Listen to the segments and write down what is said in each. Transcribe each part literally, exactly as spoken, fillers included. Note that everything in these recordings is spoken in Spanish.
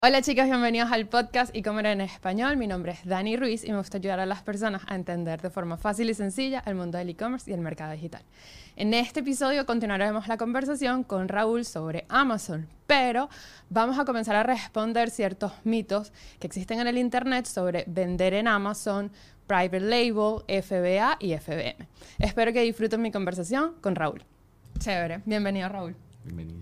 Hola chicos, bienvenidos al podcast y comer en español. Mi nombre es Dani Ruiz y me gusta ayudar a las personas a entender de forma fácil y sencilla el mundo del e-commerce y el mercado digital. En este episodio continuaremos la conversación con Raúl sobre Amazon, pero vamos a comenzar a responder ciertos mitos que existen en el internet sobre vender en Amazon, Private Label, F B A y F B M. Espero que disfruten mi conversación con Raúl. Chévere, bienvenido Raúl. Bienvenido.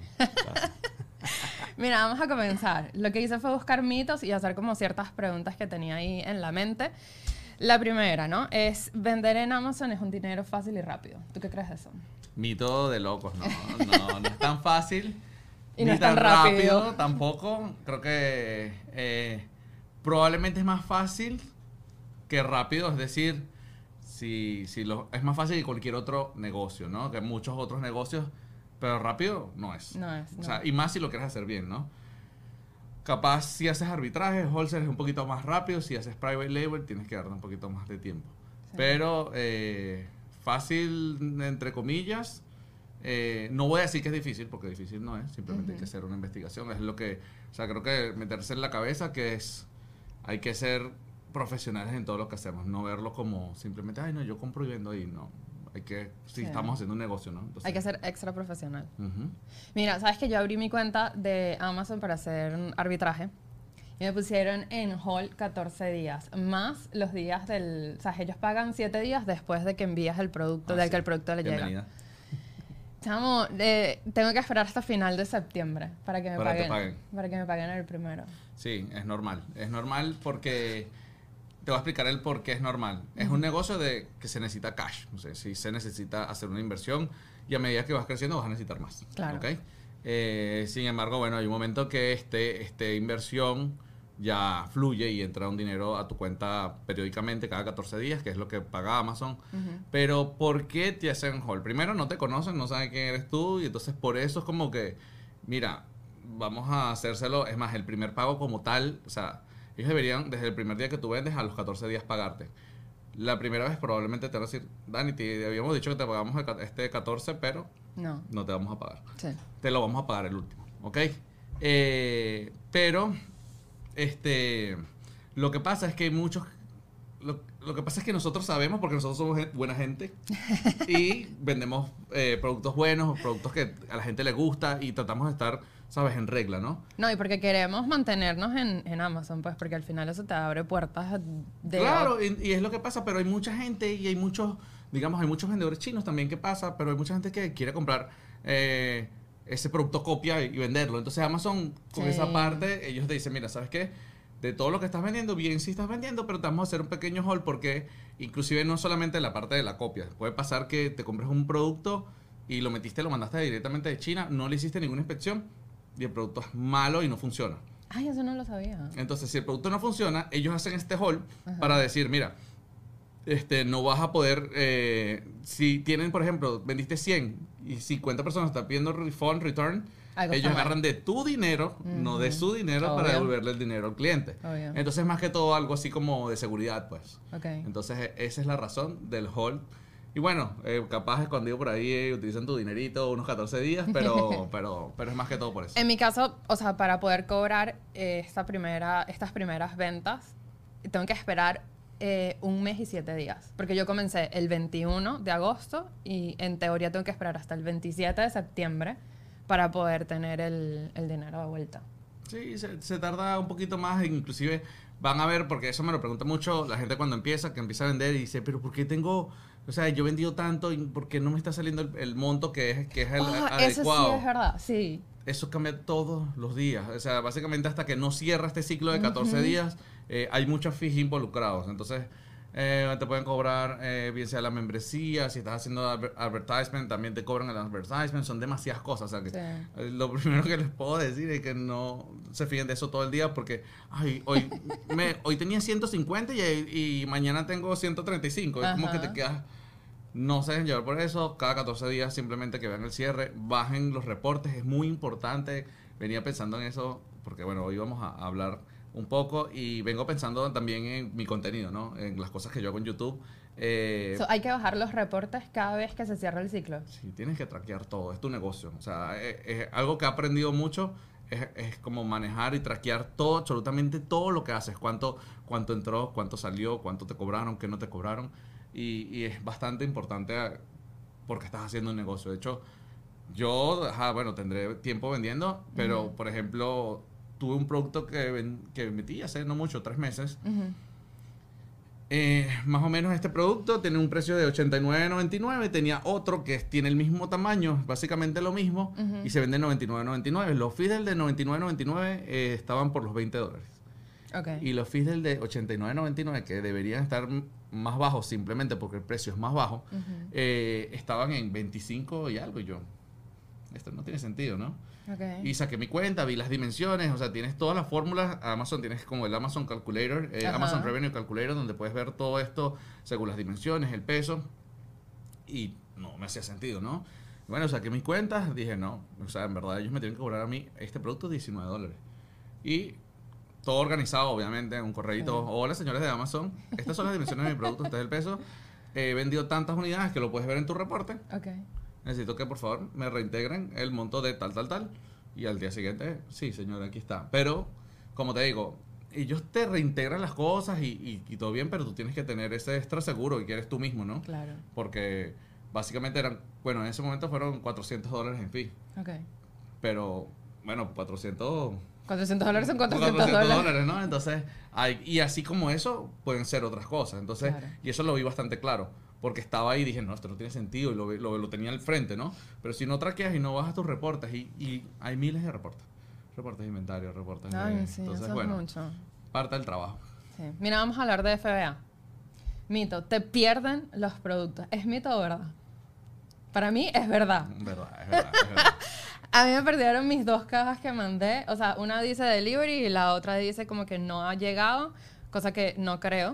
Mira, vamos a comenzar. Lo que hice fue buscar mitos y hacer como ciertas preguntas que tenía ahí en la mente. La primera, ¿no? Es vender en Amazon es un dinero fácil y rápido. ¿Tú qué crees de eso? Mito de locos, no, no, no es tan fácil. Y ni no es tan rápido. Tampoco. Creo que eh, probablemente es más fácil que rápido. Es decir, si, si lo, es más fácil que cualquier otro negocio, ¿no? Que muchos otros negocios. Pero rápido no es. No es, no. O sea, y más si lo quieres hacer bien, ¿no? Capaz si haces arbitraje, wholesale es un poquito más rápido. Si haces private label, tienes que darte un poquito más de tiempo. Sí. Pero eh, fácil, entre comillas. Eh, no voy a decir que es difícil, porque difícil no es. Simplemente uh-huh. hay que hacer una investigación. Es lo que... O sea, creo que meterse en la cabeza que es... Hay que ser profesionales en todo lo que hacemos. No verlo como simplemente, ay, no, yo compro y vendo ahí. No. Hay que, si sí, estamos haciendo un negocio, ¿no? Entonces, hay que ser extra profesional. Uh-huh. Mira, sabes que yo abrí mi cuenta de Amazon para hacer un arbitraje y me pusieron en hold catorce días, más los días del... O sea, ellos pagan siete días después de que envías el producto, ah, del sí. que el producto le Bienvenida. llega. Chamo, eh, tengo que esperar hasta final de septiembre para que me para paguen, te paguen. Para que me paguen el primero. Sí, es normal. Es normal porque... Te voy a explicar el por qué es normal. Uh-huh. Es un negocio de que se necesita cash. O sea, si se necesita hacer una inversión y a medida que vas creciendo vas a necesitar más. Claro. ¿Okay? Eh, sin embargo, bueno, hay un momento que este, este inversión ya fluye y entra un dinero a tu cuenta periódicamente cada catorce días, que es lo que paga Amazon. Uh-huh. Pero ¿por qué te hacen hold? Primero, no te conocen, no saben quién eres tú y entonces por eso es como que, mira, vamos a hacérselo. Es más, el primer pago como tal, o sea... Ellos deberían, desde el primer día que tú vendes, a los catorce días pagarte. La primera vez probablemente te van a decir, Dani, te habíamos dicho que te pagamos este catorce, pero no, no te vamos a pagar. Sí. Te lo vamos a pagar el último, ¿ok? Eh, pero, este, lo que pasa es que hay muchos... Lo, lo que pasa es que nosotros sabemos, porque nosotros somos buena gente, y vendemos eh, productos buenos, productos que a la gente le gusta, y tratamos de estar... ¿sabes? En regla, ¿no? No, y porque queremos mantenernos en, en Amazon, pues, porque al final eso te abre puertas de... Claro, y, y es lo que pasa, pero hay mucha gente y hay muchos, digamos, hay muchos vendedores chinos también que pasa, pero hay mucha gente que quiere comprar eh, ese producto copia y, y venderlo. Entonces Amazon, con sí. esa parte, ellos te dicen, mira, ¿sabes qué? De todo lo que estás vendiendo, bien sí estás vendiendo, pero te vamos a hacer un pequeño haul porque inclusive no solamente la parte de la copia. Puede pasar que te compres un producto y lo metiste, lo mandaste directamente de China, no le hiciste ninguna inspección, y el producto es malo y no funciona. Ay, eso no lo sabía. Entonces, si el producto no funciona, ellos hacen este haul para decir, mira, este, no vas a poder, eh, si tienen, por ejemplo, vendiste cien y cincuenta personas están pidiendo refund, return, algo ellos agarran de tu dinero, uh-huh. no de su dinero, Obvio. Para devolverle el dinero al cliente. Obvio. Entonces, más que todo, algo así como de seguridad, pues. Okay. Entonces, esa es la razón del haul. Y bueno, eh, capaz escondido por ahí, eh, utilizan tu dinerito unos catorce días, pero, pero, pero es más que todo por eso. En mi caso, o sea, para poder cobrar eh, esta primera, estas primeras ventas, tengo que esperar eh, un mes y siete días. Porque yo comencé el veintiuno de agosto y en teoría tengo que esperar hasta el veintisiete de septiembre para poder tener el, el dinero de vuelta. Sí, se, se tarda un poquito más, inclusive van a ver, porque eso me lo pregunta mucho la gente cuando empieza, que empieza a vender y dice, pero ¿por qué tengo... O sea, yo he vendido tanto y ¿por qué no me está saliendo el, el monto que es, que es el oh, adecuado? Eso sí es verdad, sí. Eso cambia todos los días. O sea, básicamente hasta que no cierra este ciclo de catorce uh-huh. días, eh, hay muchos fees involucrados. Entonces, eh, te pueden cobrar, eh, bien sea la membresía, si estás haciendo adver- advertisement, también te cobran el advertisement. Son demasiadas cosas. O sea, que, sí. eh, lo primero que les puedo decir es que no se fíen de eso todo el día porque, ay, hoy, me, hoy tenía ciento cincuenta y, y mañana tengo ciento treinta y cinco. Es uh-huh. como que te quedas... No se dejen llevar por eso. Cada catorce días simplemente que vean el cierre, bajen los reportes, es muy importante. Venía pensando en eso porque, bueno, hoy vamos a hablar un poco y vengo pensando también en mi contenido, ¿no? En las cosas que yo hago en YouTube. Eh, so, ¿Hay que bajar los reportes cada vez que se cierra el ciclo? Sí, tienes que traquear todo, es tu negocio. O sea, es, es algo que he aprendido mucho es, es como manejar y traquear todo, absolutamente todo lo que haces. Cuánto, cuánto entró, cuánto salió, cuánto te cobraron, qué no te cobraron. Y, y es bastante importante porque estás haciendo un negocio. De hecho, yo, ajá, bueno, tendré tiempo vendiendo, pero, uh-huh. por ejemplo, tuve un producto que, ven, que metí hace no mucho, tres meses. Uh-huh. Eh, más o menos este producto tiene un precio de ochenta y nueve noventa y nueve. Tenía otro que tiene el mismo tamaño, básicamente lo mismo, uh-huh. y se vende en noventa y nueve noventa y nueve. Los fees del de noventa y nueve noventa y nueve eh, estaban por los veinte dólares. Okay. Y los fees del de ochenta y nueve noventa y nueve, que deberían estar más bajos simplemente porque el precio es más bajo, uh-huh. eh, estaban en veinticinco y algo. Y yo, esto no tiene sentido, ¿no? Okay. Y saqué mi cuenta, vi las dimensiones, o sea, tienes todas las fórmulas. Amazon, tienes como el Amazon Calculator, eh, Amazon Revenue Calculator, donde puedes ver todo esto según las dimensiones, el peso. Y no me hacía sentido, ¿no? Bueno, saqué mis cuentas, dije, no, o sea, en verdad ellos me tienen que cobrar a mí este producto diecinueve dólares. Y todo organizado, obviamente, en un correíto. Okay. Hola, señores de Amazon, estas son las dimensiones de mi producto, este es el peso. He vendido tantas unidades que lo puedes ver en tu reporte. Okay. Necesito que por favor me reintegren el monto de tal, tal, tal. Y al día siguiente, sí, señor, aquí está. Pero, como te digo, ellos te reintegran las cosas y, y, y todo bien, pero tú tienes que tener ese extra seguro y que eres tú mismo, ¿no? Claro. Porque básicamente eran, bueno, en ese momento fueron cuatrocientos dólares en fee. Ok. Pero, bueno, cuatrocientos... cuatrocientos dólares son cuatrocientos dólares, ¿no? Entonces, hay, y así como eso, pueden ser otras cosas. Entonces, claro. Y eso lo vi bastante claro. Porque estaba ahí y dije, no, esto no tiene sentido, y lo, lo, lo tenía al frente, ¿no? Pero si no traqueas y no bajas tus reportes, y, y hay miles de reportes. Reportes de inventario, reportes Ay, de... sí, entonces, eso bueno, es mucho. parte del trabajo. Sí. Mira, vamos a hablar de F B A. Mito, te pierden los productos. ¿Es mito o verdad? Para mí es verdad. Verdad, es verdad, es verdad. A mí me perdieron mis dos cajas que mandé. O sea, una dice delivery y la otra dice como que no ha llegado, cosa que no creo.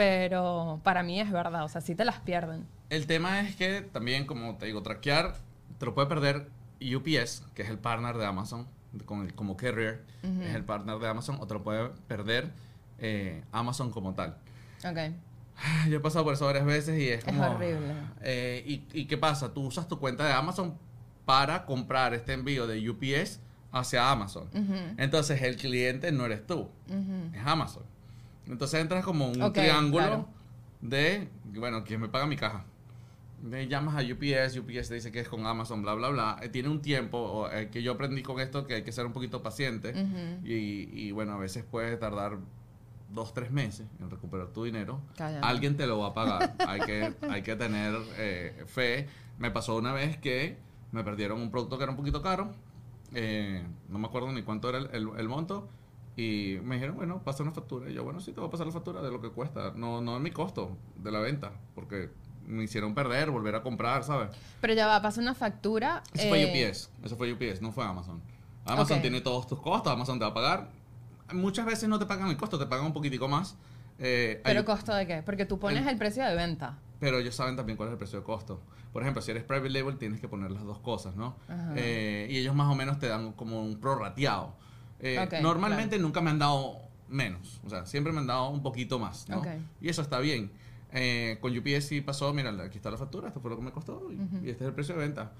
Pero para mí es verdad, o sea, sí te las pierden. El tema es que también, como te digo, traquear, te lo puede perder U P S, que es el partner de Amazon, con el, como carrier, uh-huh. es el partner de Amazon, o te lo puede perder eh, Amazon como tal. Ok. Yo he pasado por eso varias veces y es como... Es horrible. Eh, y, ¿Y qué pasa? Tú usas tu cuenta de Amazon para comprar este envío de U P S hacia Amazon. Uh-huh. Entonces, el cliente no eres tú, uh-huh. es Amazon. Entonces entras como un okay, triángulo claro. de, bueno, ¿quién me paga mi caja? Me llamas a U P S, U P S te dice que es con Amazon, bla, bla, bla. Eh, tiene un tiempo eh, que yo aprendí con esto que hay que ser un poquito paciente. Uh-huh. y, y bueno, a veces puede tardar dos, tres meses en recuperar tu dinero. Cállate. Alguien te lo va a pagar. hay, que, hay que tener eh, fe. Me pasó una vez que me perdieron un producto que era un poquito caro. Eh, no me acuerdo ni cuánto era el, el, el monto. Y me dijeron, bueno, pasa una factura. Y yo, bueno, sí, te voy a pasar la factura de lo que cuesta. No, no es mi costo de la venta. Porque me hicieron perder, volver a comprar, ¿sabes? Pero ya va, pasa una factura. Eso eh... fue U P S. Eso fue U P S, no fue Amazon. Amazon okay. tiene todos tus costos. Amazon te va a pagar. Muchas veces no te pagan el costo, te pagan un poquitico más. Eh, ¿Pero hay... costo de qué? Porque tú pones el... el precio de venta. Pero ellos saben también cuál es el precio de costo. Por ejemplo, si eres private label, tienes que poner las dos cosas, ¿no? Eh, y ellos más o menos te dan como un prorrateado. Eh, okay, normalmente claro. nunca me han dado menos, o sea, siempre me han dado un poquito más, ¿no? Okay. Y eso está bien. Eh, con U P S sí pasó, mira, aquí está la factura, esto fue lo que me costó y, uh-huh. y este es el precio de venta.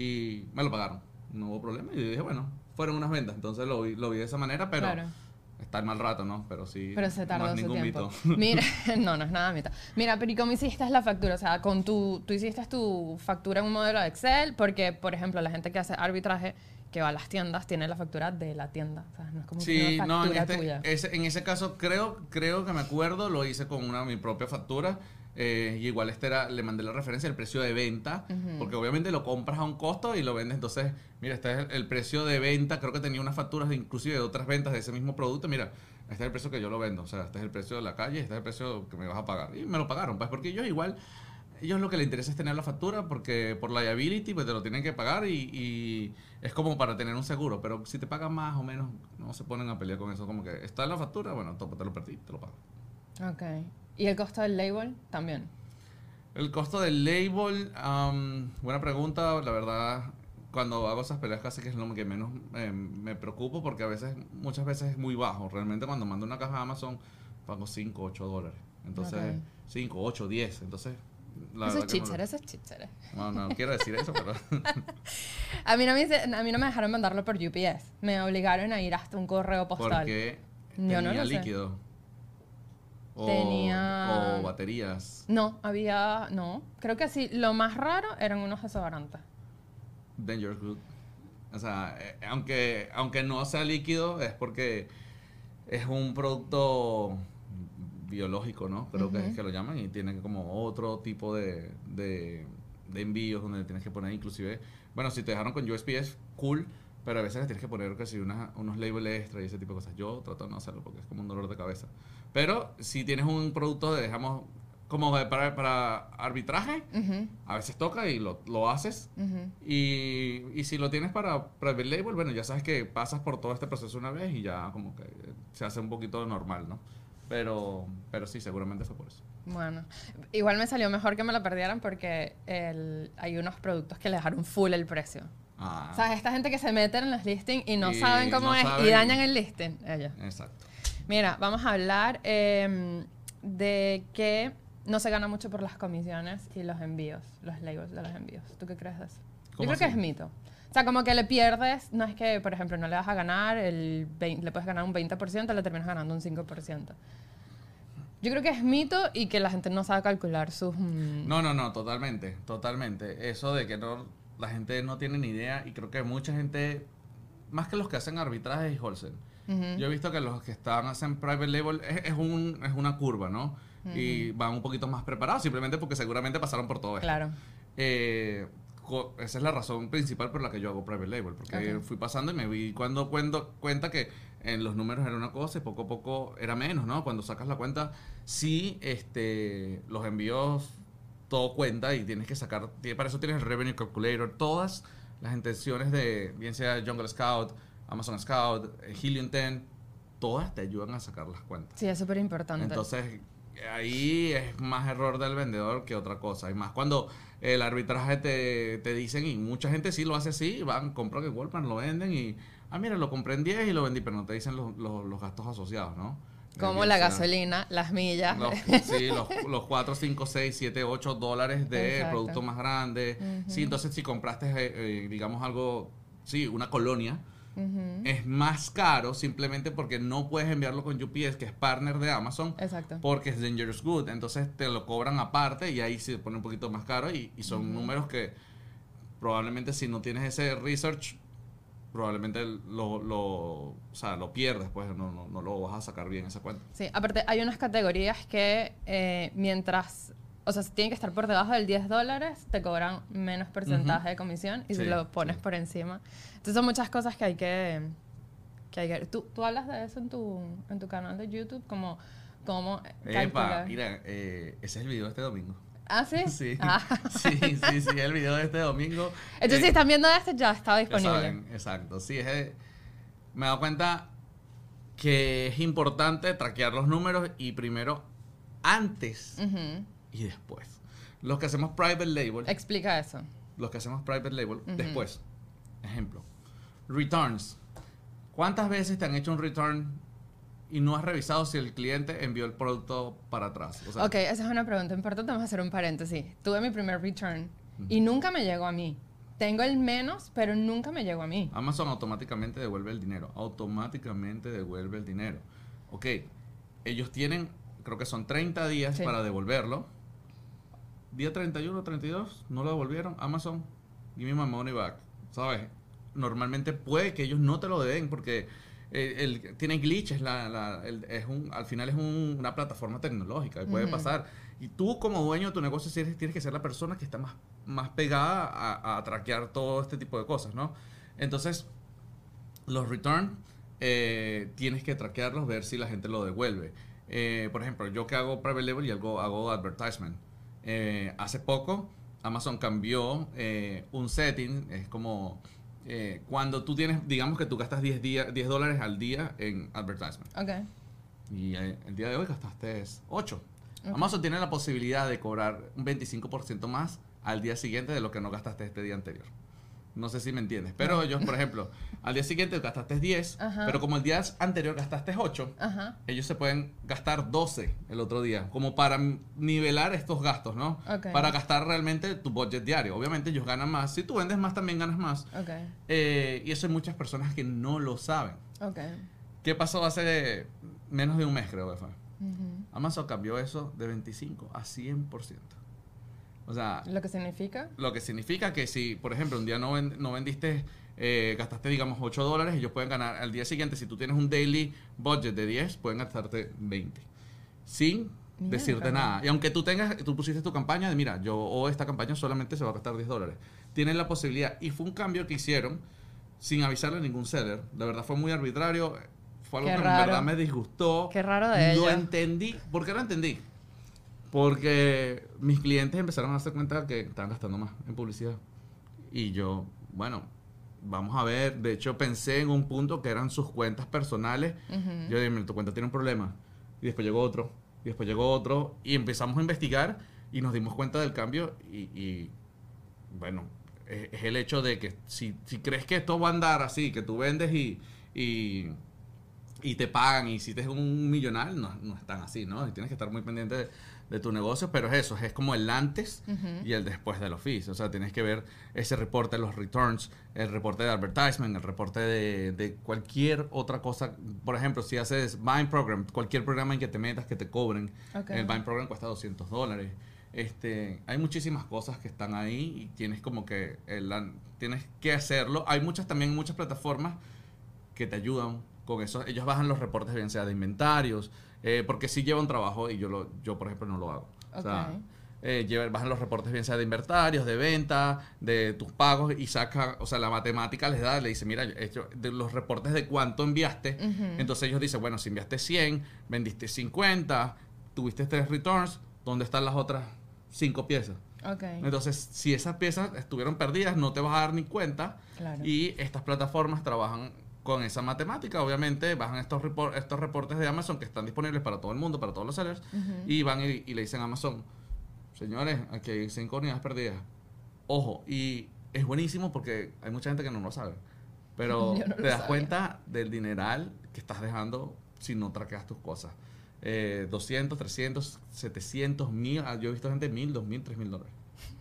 Y me lo pagaron, no hubo problema. Y yo dije, bueno, fueron unas ventas, entonces lo vi, lo vi de esa manera, pero claro. está el mal rato, ¿no? Pero sí, pero se tardó no es su ningún tiempo. mito. Mira, no, no es nada mito. Mira, pero ¿y cómo hiciste la factura? O sea, con tu, tú hiciste tu factura en un modelo de Excel, porque, por ejemplo, la gente que hace arbitraje, que va a las tiendas, tiene la factura de la tienda. O sea, no es como sí, una factura no, en este, tuya. Ese, en ese caso, creo, creo que me acuerdo, lo hice con una mi propia factura. Eh, y igual este era, le mandé la referencia del precio de venta, uh-huh. porque obviamente lo compras a un costo y lo vendes. Entonces, mira, este es el, el precio de venta. Creo que tenía unas facturas de, inclusive de otras ventas de ese mismo producto. Mira, este es el precio que yo lo vendo. O sea, este es el precio de la calle, este es el precio que me vas a pagar. Y me lo pagaron, pues, porque ellos igual... Ellos lo que les interesa es tener la factura porque por liability pues te lo tienen que pagar y, y es como para tener un seguro. Pero si te pagan más o menos, no se ponen a pelear con eso. Como que está en la factura, bueno, te lo perdí, te lo pago. Ok. ¿Y el costo del label también? El costo del label, um, buena pregunta. La verdad, cuando hago esas peleas casi que es lo que menos eh, me preocupo porque a veces, muchas veces es muy bajo. Realmente cuando mando una caja a Amazon pago cinco, ocho dólares. Entonces, okay. cinco, ocho, diez. Entonces... La Eso es verdad que no chícharo, lo- eso es chícharo. No, no quiero decir eso, pero... A mí, no me, hice- a mí no me dejaron mandarlo por U P S. Me obligaron a ir hasta un correo postal. Porque Yo no tenía lo sé. líquido. O, Tenía- o baterías. No, había... No, creo que sí. Lo más raro eran unos desodorantes. Dangerous Good. O sea, eh, aunque, aunque no sea líquido, es porque es un producto biológico, ¿no? Creo que es Ujú. que lo llaman y tiene como otro tipo de, de, de envíos donde tienes que poner inclusive... Bueno, si te dejaron con U S P S, cool, pero a veces les tienes que poner que si unas- unos labels extra y ese tipo de cosas. Yo trato de no hacerlo porque es como un dolor de cabeza. Pero si tienes un producto de, digamos, como de- para, para arbitraje, Ujú, a veces toca y lo, lo haces. ujú. Y, y si lo tienes para private label, bueno, ya sabes que pasas por todo este proceso una vez y ya como que se hace un poquito normal, ¿no? Pero, pero sí, seguramente fue por eso. Bueno, igual me salió mejor que me lo perdieran porque el, hay unos productos que le dejaron full el precio. Ah, O sea, esta gente que se mete en los listings y no Y saben cómo no es y saben. dañan el listing. Ellos. exacto. Mira, vamos a hablar eh, de que no se gana mucho por las comisiones y los envíos, los labels de los envíos. ¿Tú qué crees de eso? Yo ¿Cómo creo que así? es mito. O sea, como que le pierdes, no es que, por ejemplo, no le vas a ganar, el veinte, le puedes ganar un veinte por ciento, le terminas ganando un cinco por ciento. Yo creo que es mito y que la gente no sabe calcular sus... mm, No, no, no, totalmente, totalmente. Eso de que no, la gente no tiene ni idea y creo que mucha gente, más que los que hacen arbitraje y wholesale, ujú. yo he visto que los que están hacen private label es, es, un, es una curva, ¿no? Y van un poquito más preparados simplemente porque seguramente pasaron por todo esto. Claro. Eh, co- esa es la razón principal por la que yo hago private label, porque Ok. fui pasando y me vi cuando cuento, cuenta que en los números era una cosa y poco a poco era menos, ¿no? Cuando sacas la cuenta, sí, este, los envíos, todo cuenta y tienes que sacar, tie- para eso tienes el Revenue Calculator, todas las intenciones de, bien sea Jungle Scout, Amazon Scout, eh, Helium diez, todas te ayudan a sacar las cuentas. Sí, es súper importante. Entonces, ahí es más error del vendedor que otra cosa. Y más cuando el arbitraje te, te dicen, y mucha gente sí lo hace así, van, compran en Walmart, lo venden y, ah, mira, lo compré en diez y lo vendí, pero no te dicen los, los, los gastos asociados, ¿no? Como Eh, la bien sea gasolina, las millas. Los, sí, los, los cuatro, cinco, seis, siete, ocho dólares de Exacto. producto más grande. Ujú. Sí, entonces si compraste, eh, eh, digamos, algo, sí, una colonia, Ujú. es más caro simplemente porque no puedes enviarlo con U P S, que es partner de Amazon, Exacto. porque es Dangerous Good. Entonces te lo cobran aparte y ahí se pone un poquito más caro y, y son números que probablemente si no tienes ese research, probablemente lo, lo, o sea, lo pierdes, pues no, no, no lo vas a sacar bien esa cuenta. Sí, aparte hay unas categorías que eh, mientras, o sea, si tienen que estar por debajo del diez dólares, te cobran menos porcentaje Ujú. de comisión y si Sí, lo pones sí. por encima. Entonces son muchas cosas que hay que... que, hay que ¿Tú, tú hablas de eso en tu, en tu canal de YouTube, como cómo Epa, calcular. mira, eh, ese es el video de este domingo. ¿Ah, sí? Sí, Ah. sí, sí, sí, el video de este domingo. Entonces, Eh, si están viendo este, ya está Ya disponible. saben, exacto. Sí, es, eh, me he dado cuenta que es importante traquear los números y primero antes Ujú. y después. Los que hacemos private label, Explica eso. los que hacemos private label, Ujú. después. Ejemplo, returns. ¿Cuántas veces te han hecho un return y no has revisado si el cliente envió el producto para atrás? O sea, Ok, esa es una pregunta importante. Vamos a hacer un paréntesis. Tuve mi primer return y nunca me llegó a mí. Tengo el menos, pero nunca me llegó a mí. Amazon automáticamente devuelve el dinero. Automáticamente devuelve el dinero. Ok, ellos tienen, creo que son treinta días Sí. para devolverlo. Día treinta y uno, treinta y dos, no lo devolvieron. Amazon, give me my money back. ¿Sabes? Normalmente puede que ellos no te lo den porque eh, el, tiene glitches. La, la- el- es un, al final es un- una plataforma tecnológica y puede Ujú. pasar. Y tú como dueño de tu negocio tienes, tienes que ser la persona que está más, más pegada a, a traquear todo este tipo de cosas, ¿no? Entonces, los return eh, tienes que traquearlos, ver si la gente lo devuelve. Eh, por ejemplo, yo que hago private label y hago, hago advertisement. Eh, hace poco Amazon cambió eh, un setting, es como eh, cuando tú tienes, digamos que tú gastas diez, día- diez dólares al día en advertisement. Ok. Y eh, el día de hoy gastaste ocho. Ok. Amazon tiene la posibilidad de cobrar un veinticinco por ciento más al día siguiente de lo que no gastaste este día anterior. No sé si me entiendes. Pero ellos, por ejemplo, al día siguiente gastaste diez, Ajá. pero como el día anterior gastaste ocho, Ajá. ellos se pueden gastar doce el otro día, como para nivelar estos gastos, ¿no? Okay. Para gastar realmente tu budget diario. Obviamente ellos ganan más. Si tú vendes más, también ganas más. Okay. Eh, y eso hay muchas personas que no lo saben. Okay. ¿Qué pasó hace menos de un mes, creo que fue? Uh-huh. Amazon cambió eso de veinticinco a cien por ciento. O sea, ¿lo que significa? Lo que significa que si, por ejemplo, un día no, ven, no vendiste, eh, gastaste, digamos, ocho dólares, ellos pueden ganar al día siguiente, si tú tienes un daily budget de diez, pueden gastarte veinte. Sin Mira, decirte claro. nada. Y aunque tú tengas, tú pusiste tu campaña de, mira, yo o esta campaña solamente se va a gastar diez dólares. Tienen la posibilidad. Y fue un cambio que hicieron sin avisarle a ningún seller. De verdad fue muy arbitrario. Fue algo Qué que raro. en verdad me disgustó. Qué raro de Lo ella. entendí. ¿Por qué lo entendí? Porque mis clientes empezaron a darse cuenta que estaban gastando más en publicidad. Y yo, bueno, vamos a ver. De hecho, pensé en un punto que eran sus cuentas personales. Uh-huh. Yo dije, tu cuenta tiene un problema. Y después llegó otro. Y después llegó otro. Y empezamos a investigar y nos dimos cuenta del cambio. Y, y bueno, es, es el hecho de que si, si crees que esto va a andar así, que tú vendes y... y y te pagan, y si te es un millonario, no, no es tan así, ¿no? Y tienes que estar muy pendiente de, de tu negocio, pero es eso, es como el antes uh-huh. y el después del office. O sea, tienes que ver ese reporte de los returns, el reporte de advertisement, el reporte de, de cualquier otra cosa. Por ejemplo, si haces Buying Program, cualquier programa en que te metas, que te cobren, okay. el Buying Program cuesta doscientos dólares. Este, hay muchísimas cosas que están ahí y tienes como que el, tienes que hacerlo. Hay muchas también, muchas plataformas que te ayudan con eso. Ellos bajan los reportes, bien sea de inventarios, eh, porque sí lleva un trabajo y yo, lo, yo por ejemplo, no lo hago. Okay. O sea, eh, lleva, bajan los reportes, bien sea de inventarios, de venta, de tus pagos, y saca, o sea, la matemática les da, le dice, mira, hecho, de los reportes de cuánto enviaste, uh-huh. entonces ellos dicen, bueno, si enviaste cien, vendiste cincuenta, tuviste tres returns, ¿dónde están las otras cinco piezas? Okay. Entonces, si esas piezas estuvieron perdidas, no te vas a dar ni cuenta, claro. y estas plataformas trabajan con esa matemática. Obviamente bajan estos, report, estos reportes de Amazon que están disponibles para todo el mundo, para todos los sellers, uh-huh. y van y, y le dicen a Amazon, señores, aquí hay cinco unidades perdidas. Ojo, y es buenísimo porque hay mucha gente que no lo sabe, pero no te das sabía. cuenta del dineral que estás dejando si no traqueas tus cosas. Eh, doscientos, trescientos, setecientos, mil, yo he visto gente mil, dos mil, tres mil dólares.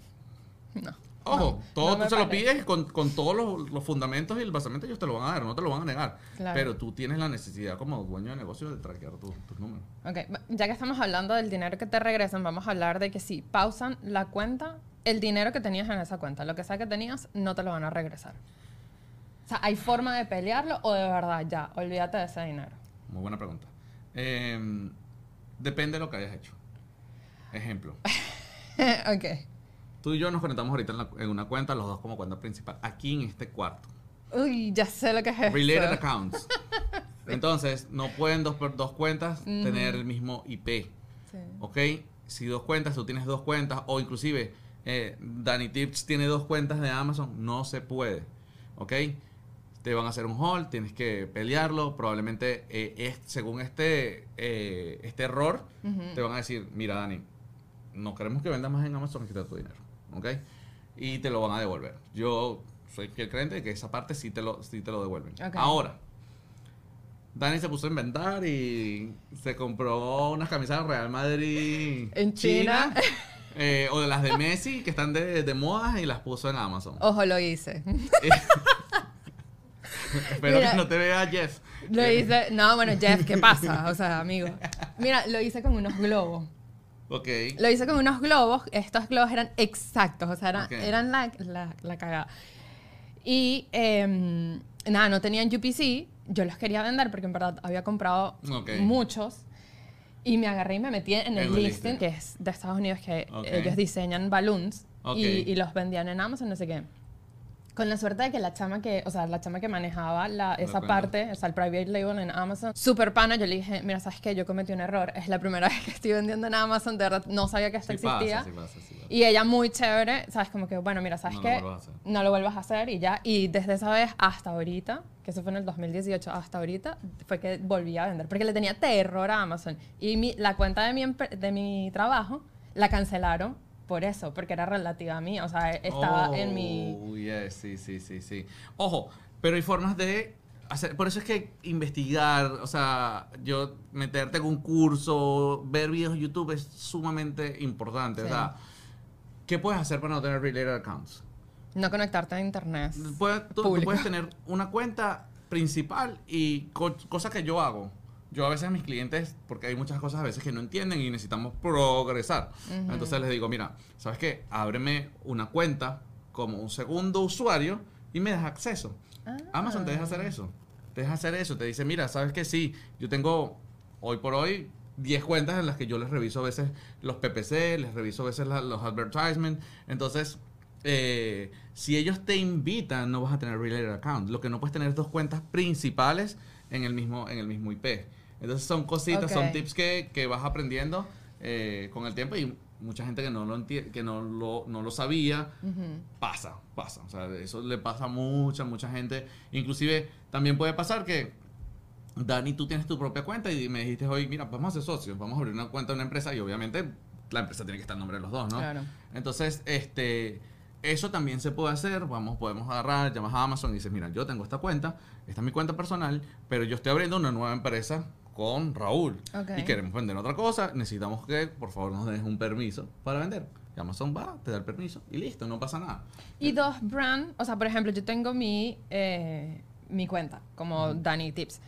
No. Ojo, no, todo no tú se parece. lo pides con, con todos los, los fundamentos y el basamento, ellos te lo van a dar, no te lo van a negar. Claro. Pero tú tienes la necesidad como dueño de negocio de traquear tu, tus números. Ok, ya que estamos hablando del dinero que te regresan, vamos a hablar de que si pausan la cuenta, el dinero que tenías en esa cuenta, lo que sea que tenías, no te lo van a regresar. O sea, ¿hay forma de pelearlo o de verdad ya, olvídate de ese dinero? Muy buena pregunta. Eh, depende de lo que hayas hecho. Ejemplo. Ok. Tú y yo nos conectamos ahorita en, la, en una cuenta, los dos como cuenta principal, aquí en este cuarto. Uy, ya sé lo que es Related eso. accounts. Sí. Entonces, no pueden dos, dos cuentas uh-huh. tener el mismo I P. Sí. ¿Ok? Si dos cuentas, tú tienes dos cuentas, o inclusive eh, Danny Tips tiene dos cuentas de Amazon, no se puede. ¿Ok? Te van a hacer un hold, tienes que pelearlo. Probablemente, eh, es, según este, eh, este error, uh-huh. te van a decir, mira, Dani, no queremos que vendas más en Amazon, quita tu dinero. ¿Ok? Y te lo van a devolver. Yo soy fiel creyente de que esa parte sí te lo, sí te lo devuelven. Okay. Ahora, Dani se puso a inventar y se compró unas camisas de Real Madrid en China, China eh, o de las de Messi que están de, de moda y las puso en Amazon. Ojo, lo hice. Espero Mira, que no te vea Jeff. Lo hice. No, bueno, Jeff, ¿qué pasa? O sea, amigo. Mira, lo hice con unos globos. Ok. Lo hice con unos globos. Estos globos eran exactos. O sea, eran, okay. eran la, la, la cagada. Y eh, nada, no tenían U P C. Yo los quería vender porque en verdad había comprado okay. muchos. Y me agarré y me metí en el, el listing, que es de Estados Unidos, que okay. ellos diseñan balloons okay. y, y los vendían en Amazon, no sé qué. Con la suerte de que la chama que, o sea, la chama que manejaba la, esa parte, o sea, el private label en Amazon, super pana, yo le dije, mira, ¿sabes qué? Yo cometí un error. Es la primera vez que estoy vendiendo en Amazon, de verdad, no sabía que esto sí existía. Pasa, sí pasa, sí pasa. Y ella muy chévere, ¿sabes? Como que, bueno, mira, ¿sabes no qué? Lo no lo vuelvas a hacer y ya. Y desde esa vez hasta ahorita, que eso fue en el dos mil dieciocho, hasta ahorita, fue que volví a vender. Porque le tenía terror a Amazon. Y mi, la cuenta de mi, de mi trabajo la cancelaron por eso, porque era relativa a mí, o sea, estaba oh, en mi... Yes, sí, sí, sí, sí. Ojo, pero hay formas de hacer, por eso es que investigar, o sea, yo meterte en un curso, ver videos de YouTube es sumamente importante. Sí. O sea, ¿qué puedes hacer para no tener related accounts? No conectarte a internet. Puedes, tú, tú puedes tener una cuenta principal y co cosas que yo hago. Yo a veces a mis clientes, porque hay muchas cosas a veces que no entienden y necesitamos progresar. Uh-huh. Entonces les digo, mira, ¿sabes qué? Ábreme una cuenta como un segundo usuario y me das acceso. Ah. Amazon te deja hacer eso. Te deja hacer eso. Te dice, mira, ¿sabes qué? Sí, yo tengo hoy por hoy diez cuentas en las que yo les reviso a veces los P P C, les reviso a veces la, los advertisements. Entonces, eh, si ellos te invitan, no vas a tener related account. Lo que no puedes tener es dos cuentas principales en el mismo, en el mismo I P. Entonces son cositas, okay. son tips que, que vas aprendiendo eh, con el tiempo y mucha gente que no lo enti- que no lo, no lo sabía, uh-huh. pasa, pasa. O sea, eso le pasa a mucha, mucha gente. Inclusive también puede pasar que, Dani, tú tienes tu propia cuenta y me dijiste hoy, mira, vamos a ser socios, vamos a abrir una cuenta de una empresa y obviamente la empresa tiene que estar en nombre de los dos, ¿no? Claro. Entonces, este... eso también se puede hacer, vamos, podemos agarrar, llamas a Amazon y dices, mira, yo tengo esta cuenta, esta es mi cuenta personal, pero yo estoy abriendo una nueva empresa con Raúl. Okay. Y queremos vender otra cosa, necesitamos que, por favor, nos des un permiso para vender. Y Amazon va, te da el permiso y listo, no pasa nada. Y dos brands, o sea, por ejemplo, yo tengo mi, eh, mi cuenta, como uh-huh. Dani Tips.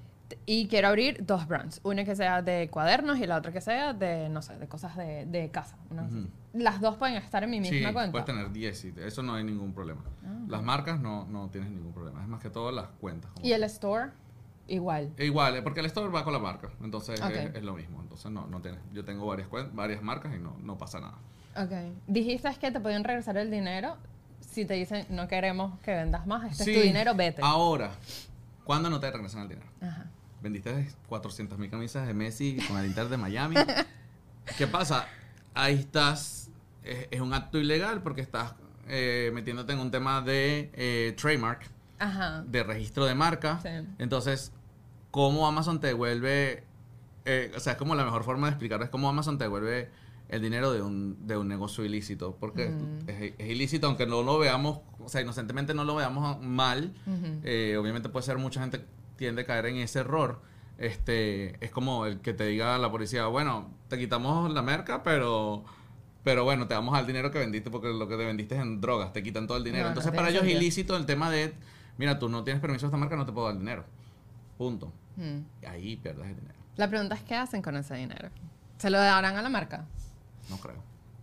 Y quiero abrir dos brands. Una que sea de cuadernos y la otra que sea de, no sé, de cosas de, de casa. ¿No? Uh-huh. Las dos pueden estar en mi misma sí, cuenta. Sí, puedes tener diez. Eso no hay ningún problema. Uh-huh. Las marcas no, no tienes ningún problema. Es más que todo las cuentas. ¿Y el store? Igual. Igual, porque el store va con la marca. Entonces okay. es, es lo mismo. Entonces no, no tienes. Yo tengo varias, varias marcas y no, no pasa nada. Ok. Dijiste que te podían regresar el dinero si te dicen no queremos que vendas más. Este sí, es tu dinero, vete. Ahora, ¿cuándo no te regresan el dinero? Ajá. Vendiste cuatrocientas mil camisas de Messi con el Inter de Miami. ¿Qué pasa? Ahí estás, es, es un acto ilegal porque estás eh, metiéndote en un tema de eh, trademark, Ajá. de registro de marca. Sí. Entonces, ¿cómo Amazon te devuelve? Eh, o sea, es como la mejor forma de explicarlo, es cómo Amazon te devuelve el dinero de un, de un negocio ilícito. Porque mm. es, es ilícito, aunque no lo veamos, o sea, inocentemente no lo veamos mal. Uh-huh. eh, obviamente puede ser mucha gente tiende a caer en ese error. Este, es como el que te diga la policía, bueno, te quitamos la merca, pero pero bueno, te damos al dinero que vendiste porque lo que te vendiste es en drogas, te quitan todo el dinero. No, Entonces, no para ellos es ilícito el tema de, mira, tú no tienes permiso de esta marca, no te puedo dar dinero. Punto. Hmm. Y ahí pierdes el dinero. La pregunta es, ¿qué hacen con ese dinero? ¿Se lo darán a la marca? No creo.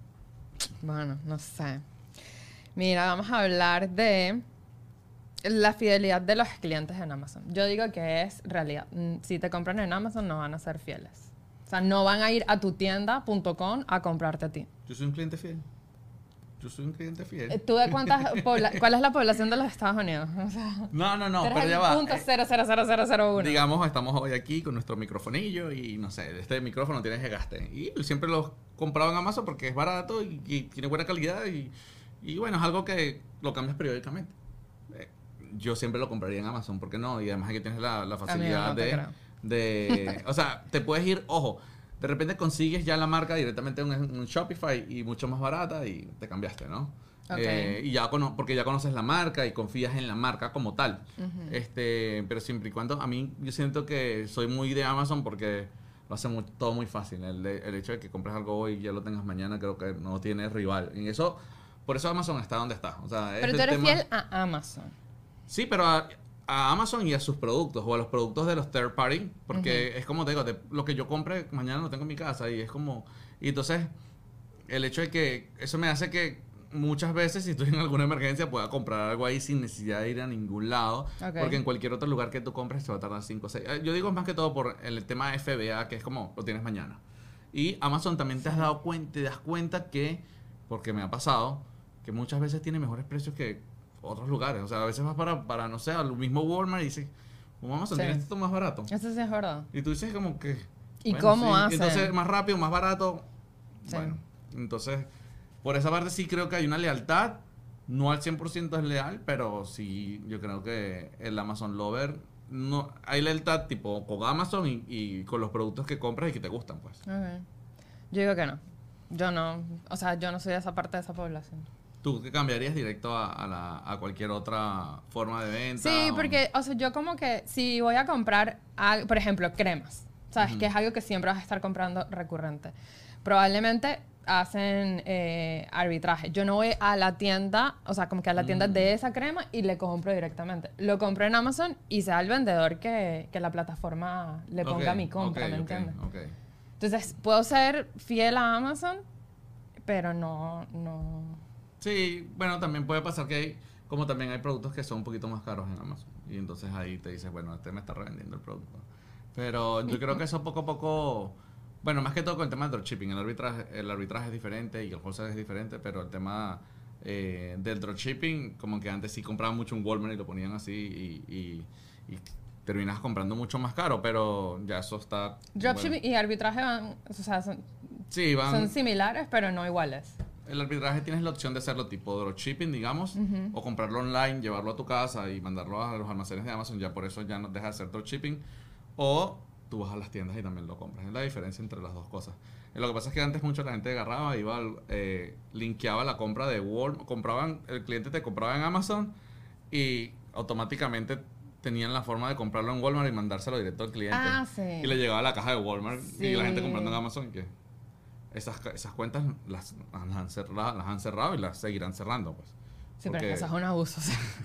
Bueno, no sé. Mira, vamos a hablar de la fidelidad de los clientes en Amazon. Yo digo que es realidad. Si te compran en Amazon, no van a ser fieles. O sea, no van a ir a tu tienda punto com a comprarte a ti. Yo soy un cliente fiel. Yo soy un cliente fiel. ¿Tú de cuántas ¿Cuál es la población de los Estados Unidos? O sea, no, no, no, pero ya va. punto cero cero cero cero cero uno. Digamos, estamos hoy aquí con nuestro microfonillo y no sé, este micrófono tienes que gaste. Y siempre lo compraba en Amazon porque es barato y, y tiene buena calidad y, y bueno, es algo que lo cambias periódicamente. Yo siempre lo compraría en Amazon, ¿por qué no? Y además aquí tienes la, la facilidad no de, de... O sea, te puedes ir, ojo, de repente consigues ya la marca directamente en un, un Shopify y mucho más barata y te cambiaste, ¿no? Okay. Eh, y ya cono porque ya conoces la marca y confías en la marca como tal. Uh-huh. este Pero siempre y cuando... A mí yo siento que soy muy de Amazon porque lo hace muy, todo muy fácil. El, de, el hecho de que compres algo hoy y ya lo tengas mañana creo que no tiene rival. En eso, por eso Amazon está donde está. O sea, pero tú eres tema... fiel a Amazon. Sí, pero a, a Amazon y a sus productos o a los productos de los third party, porque uh-huh. es como te digo, de, lo que yo compre mañana lo tengo en mi casa y es como... Y entonces, el hecho de que eso me hace que muchas veces, si estoy en alguna emergencia, pueda comprar algo ahí sin necesidad de ir a ningún lado, okay. porque en cualquier otro lugar que tú compres te va a tardar cinco o seis... Yo digo más que todo por el tema F B A, que es como, lo tienes mañana. Y Amazon también te has dado cuenta, te das cuenta que, porque me ha pasado, que muchas veces tiene mejores precios que otros lugares. O sea, a veces vas para, para no sé, al mismo Walmart y dices, ¿cómo vamos a tener esto más barato? Eso sí es verdad. Y tú dices como que... ¿Y bueno, cómo sí. hacen? Entonces, más rápido, más barato. Sí. Bueno, entonces, por esa parte sí creo que hay una lealtad. No al cien por ciento es leal, pero sí, yo creo que el Amazon Lover... No, hay lealtad tipo con Amazon y, y con los productos que compras y que te gustan, pues. Okay. Yo digo que no. yo no, o sea, yo no soy de esa parte de esa población. ¿Tú qué cambiarías directo a, a, la, a cualquier otra forma de venta? Sí, o... porque, o sea, yo como que si voy a comprar, algo, por ejemplo, cremas, ¿sabes? Uh-huh. Que es algo que siempre vas a estar comprando recurrente. Probablemente hacen eh, arbitraje. Yo no voy a la tienda, o sea, como que a la tienda mm. de esa crema y le compro directamente. Lo compro en Amazon y sea el vendedor que, que la plataforma le ponga okay, mi compra, okay, ¿me entiendes? Okay, okay. Entonces, puedo ser fiel a Amazon, pero no, no... Sí, bueno, también puede pasar que hay, como también hay productos que son un poquito más caros en Amazon. Y entonces ahí te dices, bueno, este me está revendiendo el producto. Pero yo creo que eso poco a poco... Bueno, más que todo con el tema del dropshipping. El arbitraje, el arbitraje es diferente y el wholesale es diferente, pero el tema eh, del dropshipping, como que antes sí compraban mucho un Walmart y lo ponían así y, y, y terminas comprando mucho más caro, pero ya eso está... Dropshipping bueno. y arbitraje van, o sea, son, sí, van, son similares, pero no iguales. El arbitraje tienes la opción de hacerlo tipo dropshipping, digamos, uh-huh. o comprarlo online, llevarlo a tu casa y mandarlo a los almacenes de Amazon, ya por eso ya no deja de ser dropshipping, o tú vas a las tiendas y también lo compras. Es la diferencia entre las dos cosas. Lo que pasa es que antes mucho la gente agarraba, iba, eh, linkeaba la compra de Walmart, compraban, el cliente te compraba en Amazon y automáticamente tenían la forma de comprarlo en Walmart y mandárselo directo al cliente. Ah, sí. Y le llegaba a la caja de Walmart sí. y la gente comprando en Amazon que esas, esas cuentas las, las, han cerrado, las han cerrado y las seguirán cerrando, pues. Sí, porque... pero eso es un abuso.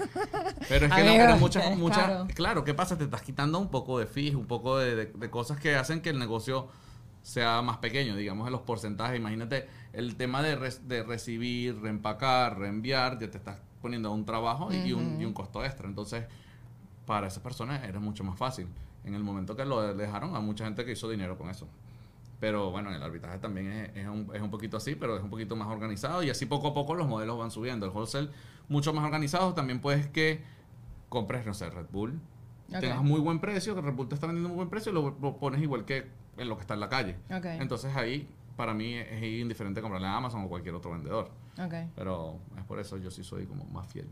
Pero es que no, pero muchas, muchas, claro. claro, ¿qué pasa? Te estás quitando un poco de fees, un poco de, de, de cosas que hacen que el negocio sea más pequeño, digamos, en los porcentajes. Imagínate el tema de, re, de recibir, reempacar, reenviar, ya te estás poniendo un trabajo uh-huh. y, un, y un costo extra. Entonces, para esas personas era mucho más fácil. En el momento que lo dejaron, hay mucha gente que hizo dinero con eso. Pero bueno, el arbitraje también es, es, un, es un poquito así, pero es un poquito más organizado y así poco a poco los modelos van subiendo. El wholesale mucho más organizado. También puedes que compres, no sé, Red Bull, okay. tengas muy buen precio, que Red Bull te está vendiendo muy buen precio y lo, lo pones igual que en lo que está en la calle. Okay. Entonces ahí, para mí, es indiferente comprarle a Amazon o cualquier otro vendedor. Okay. Pero es por eso yo sí soy como más fiel.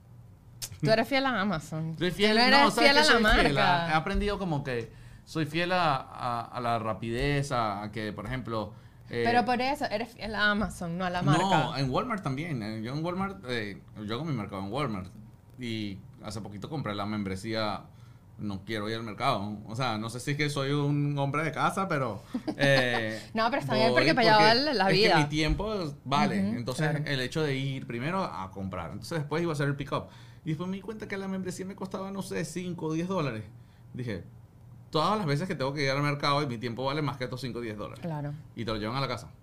Tú eres fiel a Amazon. Soy fiel, no eres no, fiel a la marca. Fiel a, he aprendido como que soy fiel a, a, a la rapidez, a, a que, por ejemplo... Eh, Pero por eso, eres fiel a Amazon, no a la marca. No, en Walmart también. Yo en Walmart, eh, yo hago mi mercado en Walmart. Y hace poquito compré la membresía, no quiero ir al mercado. O sea, no sé si es que soy un hombre de casa, pero... Eh, no, pero está bien porque para allá vale la vida. Es que mi tiempo vale. Uh-huh, Entonces, claro. el hecho de ir primero a comprar. Entonces, después iba a hacer el pick-up. Y después me di cuenta que la membresía me costaba, no sé, cinco o diez dólares. Dije... Todas las veces que tengo que ir al mercado y mi tiempo vale más que estos cinco o diez dólares. Claro. Y te lo llevan a la casa.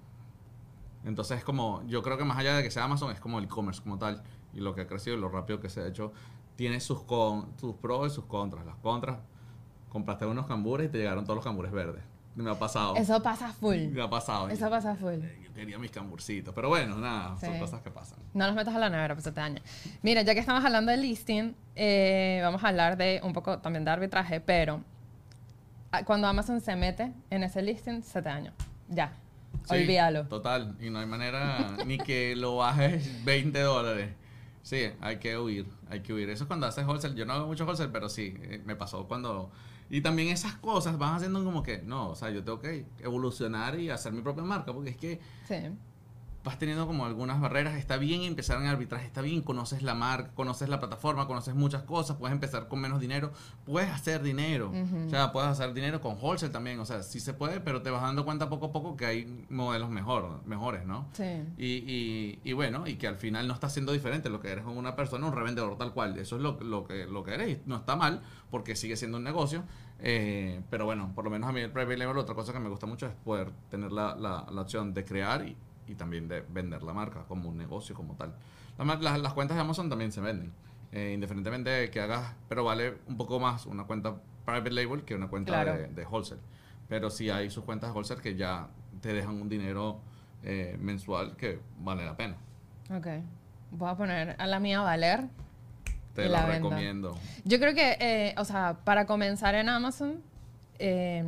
Entonces es como, yo creo que más allá de que sea Amazon, es como el e-commerce como tal. Y lo que ha crecido y lo rápido que se ha hecho, tiene sus, con, sus pros y sus contras. Las contras, compraste unos cambures y te llegaron todos los cambures verdes. Me ha pasado. Eso pasa full. Me ha pasado. Eso pasa full. Yo quería mis camburcitos. Pero bueno, nada, sí. son cosas que pasan. No los metas a la nevera, pues se te daña. Mira, ya que estamos hablando de listing, eh, vamos a hablar de un poco también de arbitraje, pero cuando Amazon se mete en ese listing, se te daña. Ya. Sí, olvídalo. Total. Y no hay manera ni que lo bajes veinte dólares. Sí, hay que huir. Hay que huir. Eso es cuando haces wholesale. Yo no hago mucho wholesale, pero sí, me pasó cuando... Y también esas cosas van haciendo como que, no, o sea, yo tengo que evolucionar y hacer mi propia marca, porque es que sí. vas teniendo como algunas barreras. Está bien empezar en arbitraje, está bien, conoces la marca, conoces la plataforma, conoces muchas cosas, puedes empezar con menos dinero, puedes hacer dinero, uh-huh. o sea, puedes hacer dinero con wholesale también, o sea, sí se puede, pero te vas dando cuenta poco a poco que hay modelos mejor, mejores, ¿no? Sí. Y, y, y bueno, y que al final no estás siendo diferente, lo que eres como una persona, un revendedor tal cual, eso es lo, lo, que, lo que eres, y no está mal, porque sigue siendo un negocio, eh, pero bueno, por lo menos a mí el private label, otra cosa que me gusta mucho es poder tener la, la, la opción de crear y y también de vender la marca como un negocio como tal. La, la, las cuentas de Amazon también se venden, eh, independientemente de que hagas, pero vale un poco más una cuenta private label que una cuenta claro. de, de wholesale. Pero sí hay sus cuentas de wholesale que ya te dejan un dinero eh, mensual que vale la pena. Ok. Voy a poner a la mía a valer. Te la, la recomiendo. Yo creo que, eh, o sea, para comenzar en Amazon, eh,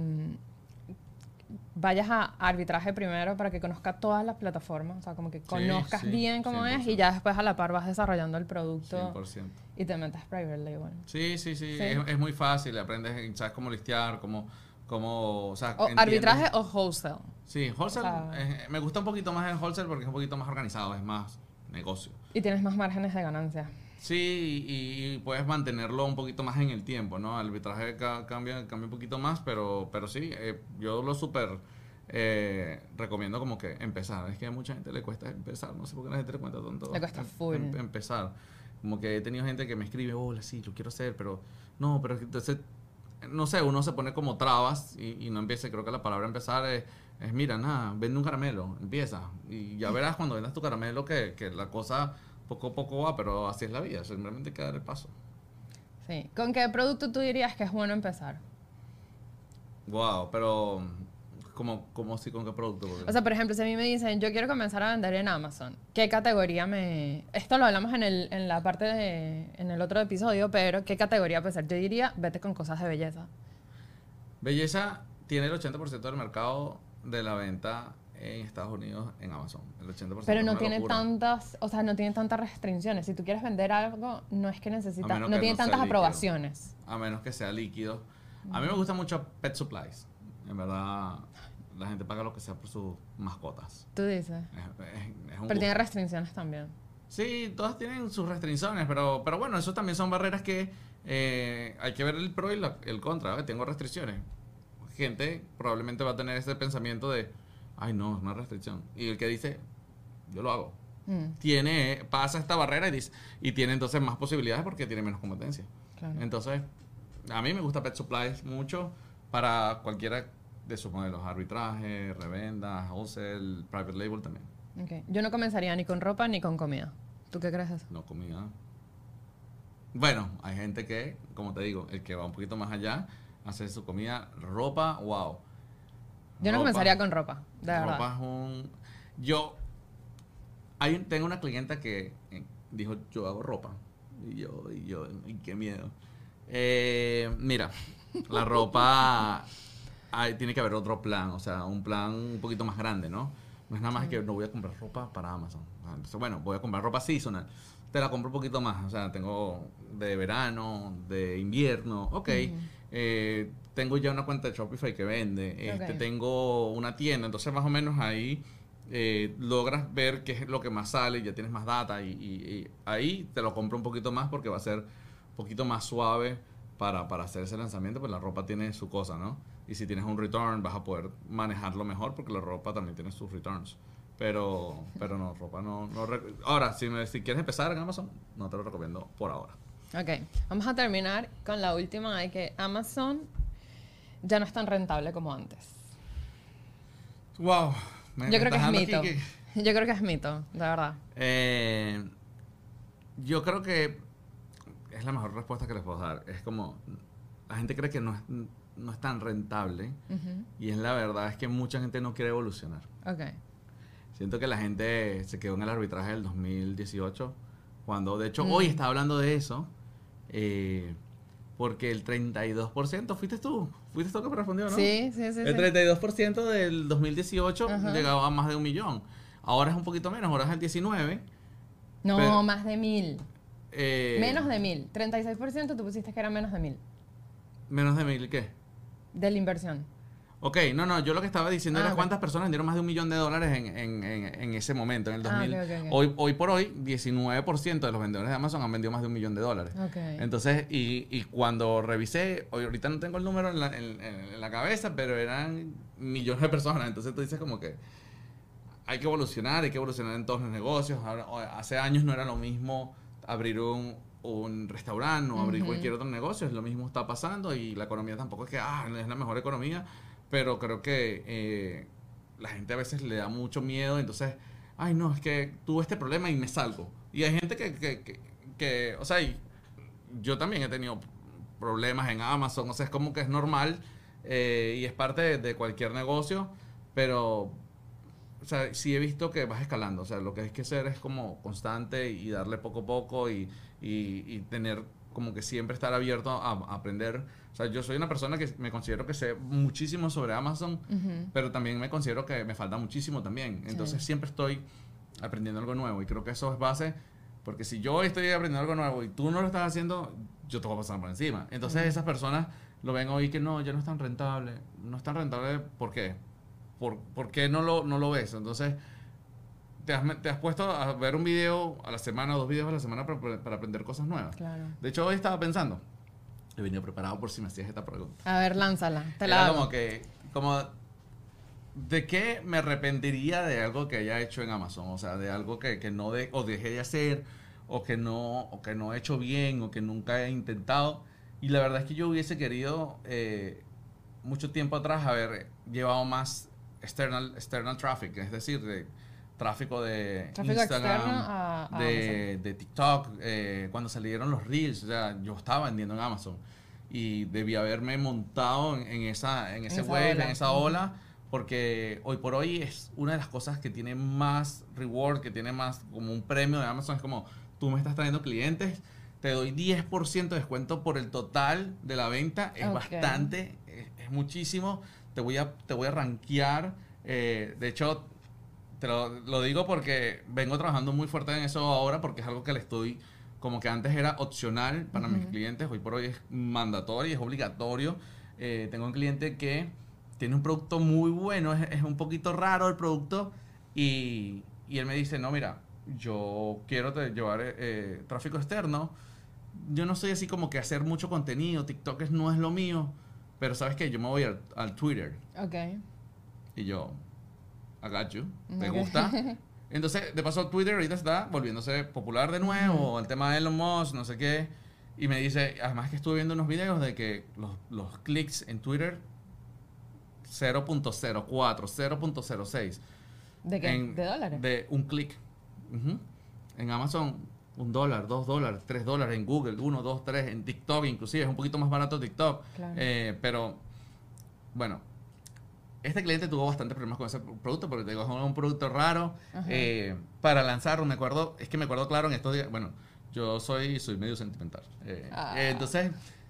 vayas a arbitraje primero para que conozcas todas las plataformas, o sea, como que conozcas sí, sí, bien cómo cien por ciento. Es y ya después a la par vas desarrollando el producto cien por ciento. Y te metes private label. Sí, sí, sí, sí. Es, es muy fácil, aprendes, sabes cómo listear, cómo, cómo o sea, o arbitraje o wholesale. Sí, wholesale, O sea, eh, me gusta un poquito más el wholesale porque es un poquito más organizado, es más negocio. y tienes más márgenes de ganancia. Sí, y, y puedes mantenerlo un poquito más en el tiempo, ¿no? El arbitraje ca- cambia, cambia un poquito más, pero, pero sí, eh, yo lo súper eh, recomiendo como que empezar. Es que a mucha gente le cuesta empezar, no sé por qué a la gente le cuesta tanto Le cuesta em- full. em- empezar. Como que he tenido gente que me escribe, hola, sí, lo quiero hacer, pero no, pero es que entonces, no sé, uno se pone como trabas y, y no empieza. Creo que la palabra empezar es, es, mira, nada, vende un caramelo, empieza. Y ya verás cuando vendas tu caramelo que, que la cosa poco a poco va, pero así es la vida, simplemente hay que dar el paso. Sí. ¿Con qué producto tú dirías que es bueno empezar? Wow, pero como, como si con qué producto. Porque- O sea, por ejemplo, si a mí me dicen, yo quiero comenzar a vender en Amazon, ¿qué categoría me...? Esto lo hablamos en, el, en la parte de... en el otro episodio, pero ¿qué categoría empezar? Yo diría, vete con cosas de belleza. Belleza tiene el ochenta por ciento del mercado de la venta en Estados Unidos en Amazon. El ochenta por ciento Pero es no una tiene locura. tantas, o sea, no tiene tantas restricciones. Si tú quieres vender algo, no es que A necesitas, menos no que tiene no sea tantas líquido. aprobaciones. A menos que sea líquido. A mí me gusta mucho Pet Supplies. En verdad, la gente paga lo que sea por sus mascotas. Tú dices. Es, es- es un Pero tiene gusto. restricciones también. Sí, todas tienen sus restricciones, pero, pero bueno, eso también son barreras que eh, hay que ver el pro y la- el contra. ¿eh? Tengo restricciones. Gente probablemente va a tener ese pensamiento de, ay no, es una restricción. Y el que dice, yo lo hago. Mm, Tiene, pasa esta barrera y, dice, y tiene entonces más posibilidades porque tiene menos competencia. claro. Entonces, a mí me gusta Pet Supplies mucho para cualquiera de sus modelos. Arbitraje, revenda, wholesale, private label también. Okay. Yo no comenzaría ni con ropa ni con comida. ¿Tú qué crees de eso? No comida. Bueno, hay gente que, como te digo, el que va un poquito más allá, hace su comida, ropa, wow. Yo no Ropa. comenzaría con ropa, de verdad. Ropa es un... Yo hay un- tengo una clienta que eh, dijo, yo hago ropa. Y yo, y yo, y qué miedo. Eh, mira, la ropa... hay- tiene que haber otro plan, o sea, un plan un poquito más grande, ¿no? No es nada más Sí. que no voy a comprar ropa para Amazon. Entonces, bueno, voy a comprar ropa seasonal. Te la compro un poquito más, o sea, tengo de verano, de invierno, ok. Ujú. Eh, tengo ya una cuenta de Shopify que vende, este, Ok. tengo una tienda, entonces más o menos ahí eh, logras ver qué es lo que más sale, ya tienes más data y, y- y ahí te lo compro un poquito más porque va a ser un poquito más suave para, para hacer ese lanzamiento, pues la ropa tiene su cosa, ¿no? Y si tienes un return vas a poder manejarlo mejor porque la ropa también tiene sus returns. Pero, pero no, ropa no... no rec- ahora, si, me- si quieres empezar en Amazon, no te lo recomiendo por ahora. Ok, vamos a terminar con la última de que Amazon ya no es tan rentable como antes. Wow. me- Yo me creo que estás es dando mito. aquí que- Yo creo que es mito, de verdad. Eh, yo creo que es la mejor respuesta que les puedo dar. Es como, la gente cree que no es, no es tan rentable Ujú. y es la verdad, es que mucha gente no quiere evolucionar. Ok. Siento que la gente se quedó en el arbitraje del dos mil dieciocho, cuando de hecho Mm. hoy estaba hablando de eso, eh, porque el treinta y dos por ciento, fuiste tú, fuiste tú que me respondió, ¿no? Sí, sí, sí. El sí. treinta y dos por ciento del dos mil dieciocho Ajá. llegaba a más de un millón. Ahora es un poquito menos, ahora es el diecinueve. No, pero- más de mil. eh, Menos de mil. treinta y seis por ciento tú pusiste que era menos de mil. Menos de mil, ¿qué? De la inversión. Ok, no, no, yo lo que estaba diciendo Ah, era ok. cuántas personas vendieron más de un millón de dólares en, en, en, en ese momento, en el dos mil. Ah, ok, ok, ok. Hoy, hoy por hoy, diecinueve por ciento de los vendedores de Amazon han vendido más de un millón de dólares. Ok. Entonces, y, y cuando revisé, hoy ahorita no tengo el número en la, en- en- en la cabeza, pero eran millones de personas. Entonces tú dices como que hay que evolucionar, hay que evolucionar en todos los negocios. Ahora, o- hace años no era lo mismo abrir un, un restaurante o abrir Ujú. cualquier otro negocio, es lo mismo está pasando y la economía tampoco es que ah, es la mejor economía, pero creo que eh, la gente a veces le da mucho miedo, entonces, ay no, es que tuve este problema y me salgo. Y hay gente que, que, que, que, o sea, y yo también he tenido problemas en Amazon, o sea, es como que es normal eh, y es parte de, de cualquier negocio, pero, o sea, sí he visto que vas escalando, o sea, lo que hay que hacer es como constante y darle poco a poco y, y, y tener como que siempre estar abierto a, a aprender. O sea, yo soy una persona que me considero que sé muchísimo sobre Amazon, Ujú. pero también me considero que me falta muchísimo también. Entonces Sí. siempre estoy aprendiendo algo nuevo y creo que eso es base, porque si yo estoy aprendiendo algo nuevo y tú no lo estás haciendo, yo te voy a pasar por encima. Entonces Ujú. esas personas lo ven hoy que no, ya no es tan rentable. No es tan rentable, ¿por qué? ¿por, por qué no lo, no lo ves? Entonces, te has, te has puesto a ver un video a la semana, dos videos a la semana para, para aprender cosas nuevas. Claro. De hecho, hoy estaba pensando, he venido preparado por si me hacías esta pregunta. A ver, lánzala, te la Era hago. como que, como, ¿de qué me arrepentiría de algo que haya hecho en Amazon? O sea, de algo que, que no de, o dejé de hacer, o que, no, o que no he hecho bien, o que nunca he intentado. Y la verdad es que yo hubiese querido, eh, mucho tiempo atrás, haber llevado más external, external traffic, es decir, de tráfico de Tráfico Instagram, externo a- a de, de TikTok, eh, cuando salieron los Reels, o sea, yo estaba vendiendo en Amazon y debía haberme montado en, en esa, en ese esa wave, ola. en esa ola, porque hoy por hoy es una de las cosas que tiene más reward, que tiene más como un premio de Amazon, es como, tú me estás trayendo clientes, te doy diez por ciento de descuento por el total de la venta, es Ok. bastante, es, es muchísimo, te voy a, te voy a rankear, eh, de hecho, te lo, lo digo porque vengo trabajando muy fuerte en eso ahora, porque es algo que le estoy, como que antes era opcional para mis clientes, hoy por hoy es mandatorio, es obligatorio. Eh, tengo un cliente que tiene un producto muy bueno, es, es un poquito raro el producto, y, y él me dice, no, mira, yo quiero te- llevar eh, tráfico externo, yo no soy así como que hacer mucho contenido, TikTok es- no es lo mío, pero ¿sabes qué? Yo me voy al, al Twitter. Ok. Y yo, I got you, ¿te Ok. gusta? Entonces, de paso, Twitter ahorita está volviéndose popular de nuevo, el tema de Elon Musk, no sé qué. Y me dice, además que estuve viendo unos videos de que los, los clics en Twitter, cero punto cero cuatro, cero punto cero seis. ¿De qué? En- ¿De dólares? De un clic. Ujú. En Amazon, un dólar, dos dólares, tres dólares. En Google, uno, dos, tres. En TikTok, inclusive, es un poquito más barato TikTok. Claro. Eh, pero, bueno, este cliente tuvo bastante problemas con ese producto porque te digo, es un producto raro. Ajá. Eh, para lanzarlo, me acuerdo, es que me acuerdo claro en estos días, bueno, yo soy, soy medio sentimental. Eh, Ah. eh, entonces,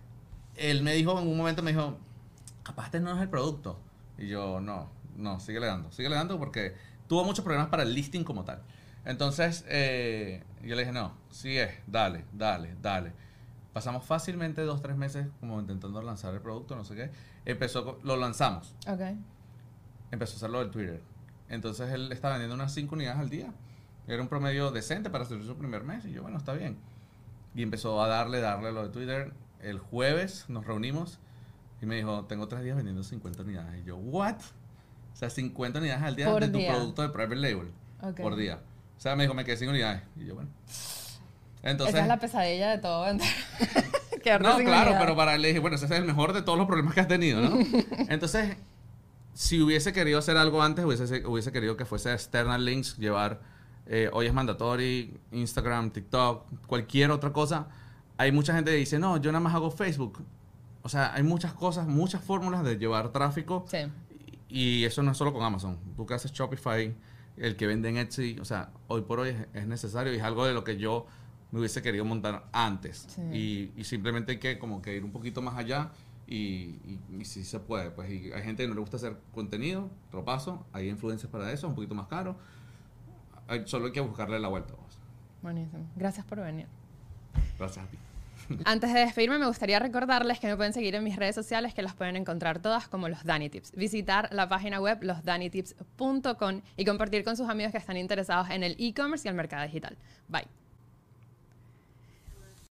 él me dijo, en un momento me dijo, capaz este no es el producto. Y yo, no, no, sigue le dando, sigue le dando porque tuvo muchos problemas para el listing como tal. Entonces, eh, yo le dije, no, sí es, dale, dale, dale. Pasamos fácilmente dos, tres meses como intentando lanzar el producto, no sé qué. Empezó, co- lo lanzamos, Ok. empezó a hacerlo del Twitter. Entonces él estaba vendiendo unas cinco unidades al día. Era un promedio decente para hacer su primer mes. Y yo, bueno, está bien. Y empezó a darle, darle lo de Twitter. El jueves nos reunimos y me dijo, tengo tres días vendiendo cincuenta unidades. Y yo, ¿what? O sea, cincuenta unidades al día Por de tu día. producto de private label. Ok. Por día. O sea, me dijo, me quedé sin unidades. Y yo, bueno. Entonces, Esa es la pesadilla de todo vender. Quedarte no, sin claro, unidades. pero para él le dije, bueno, ese es el mejor de todos los problemas que has tenido, ¿no? Entonces, si hubiese querido hacer algo antes, hubiese, hubiese querido que fuese external links, llevar, eh, hoy es mandatory, Instagram, TikTok, cualquier otra cosa. Hay mucha gente que dice, no, yo nada más hago Facebook. O sea, hay muchas cosas, muchas fórmulas de llevar tráfico. Sí. Y y eso no es solo con Amazon. Tú que haces Shopify, el que vende en Etsy, o sea, hoy por hoy es, es necesario y es algo de lo que yo me hubiese querido montar antes. Sí. Y, y simplemente hay que como que ir un poquito más allá y, y, y si se puede. Pues y hay gente que no le gusta hacer contenido, otro paso, hay influencers para eso, un poquito más caro. Hay- solo hay que buscarle la vuelta. Pues. Buenísimo. Gracias por venir. Gracias a ti. Antes de despedirme, me gustaría recordarles que me pueden seguir en mis redes sociales, que las pueden encontrar todas como Los Dani Tips. Visitar la página web los dani tips punto com y compartir con sus amigos que están interesados en el e-commerce y el mercado digital. Bye.